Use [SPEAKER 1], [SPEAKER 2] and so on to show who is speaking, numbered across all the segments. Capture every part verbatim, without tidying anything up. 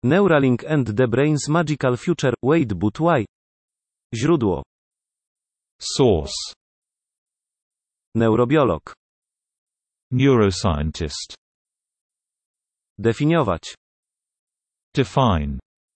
[SPEAKER 1] Neuralink and the brain's magical future. Wait, but why? Źródło.
[SPEAKER 2] Source.
[SPEAKER 1] Neurobiolog.
[SPEAKER 2] Neuroscientist.
[SPEAKER 1] Definiować.
[SPEAKER 2] Define.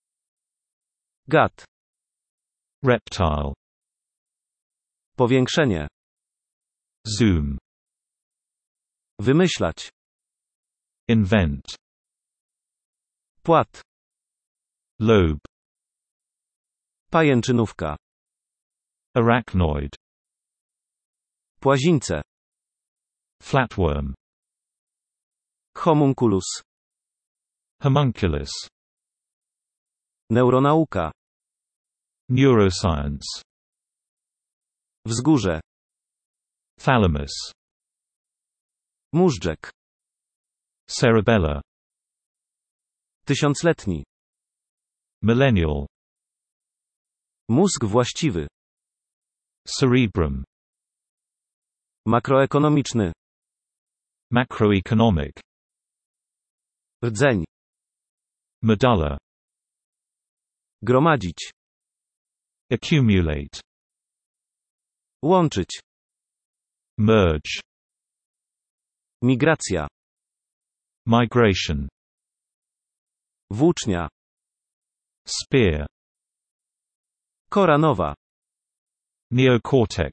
[SPEAKER 1] Gad.
[SPEAKER 2] Reptile.
[SPEAKER 1] Powiększenie.
[SPEAKER 2] Zoom.
[SPEAKER 1] Wymyślać.
[SPEAKER 2] Invent.
[SPEAKER 1] Płat.
[SPEAKER 2] Lobe.
[SPEAKER 1] Pajęczynówka.
[SPEAKER 2] Arachnoid.
[SPEAKER 1] Płazińce.
[SPEAKER 2] Flatworm.
[SPEAKER 1] Homunculus.
[SPEAKER 2] Homunculus.
[SPEAKER 1] Neuronauka.
[SPEAKER 2] Neuroscience.
[SPEAKER 1] Wzgórze.
[SPEAKER 2] Thalamus.
[SPEAKER 1] Móżdżek.
[SPEAKER 2] Cerebella.
[SPEAKER 1] Tysiącletni.
[SPEAKER 2] Millennial.
[SPEAKER 1] Mózg właściwy.
[SPEAKER 2] Cerebrum.
[SPEAKER 1] Makroekonomiczny.
[SPEAKER 2] Macroeconomic.
[SPEAKER 1] Rdzeń.
[SPEAKER 2] Medulla.
[SPEAKER 1] Gromadzić.
[SPEAKER 2] Accumulate.
[SPEAKER 1] Łączyć.
[SPEAKER 2] Merge.
[SPEAKER 1] Migracja.
[SPEAKER 2] Migration.
[SPEAKER 1] Włócznia.
[SPEAKER 2] Spear.
[SPEAKER 1] Kora nowa.
[SPEAKER 2] Neocortex.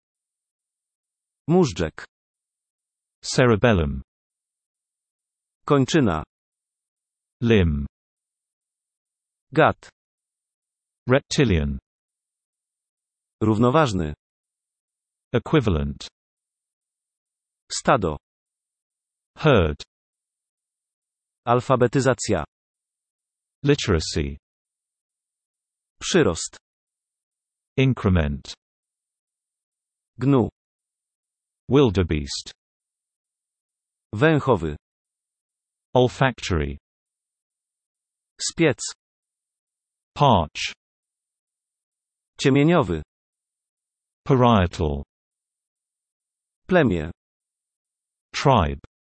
[SPEAKER 1] Móżdżek.
[SPEAKER 2] Cerebellum.
[SPEAKER 1] Kończyna.
[SPEAKER 2] Limb.
[SPEAKER 1] Gad.
[SPEAKER 2] Reptilian.
[SPEAKER 1] Równoważny.
[SPEAKER 2] Equivalent.
[SPEAKER 1] Stado.
[SPEAKER 2] Herd.
[SPEAKER 1] Alfabetyzacja.
[SPEAKER 2] Literacy.
[SPEAKER 1] Przyrost.
[SPEAKER 2] Increment.
[SPEAKER 1] Gnu.
[SPEAKER 2] Wildebeest.
[SPEAKER 1] Węchowy.
[SPEAKER 2] Olfactory.
[SPEAKER 1] Spiec.
[SPEAKER 2] Parch.
[SPEAKER 1] Ciemieniowy.
[SPEAKER 2] Parietal.
[SPEAKER 1] Plemię.
[SPEAKER 2] Tribe.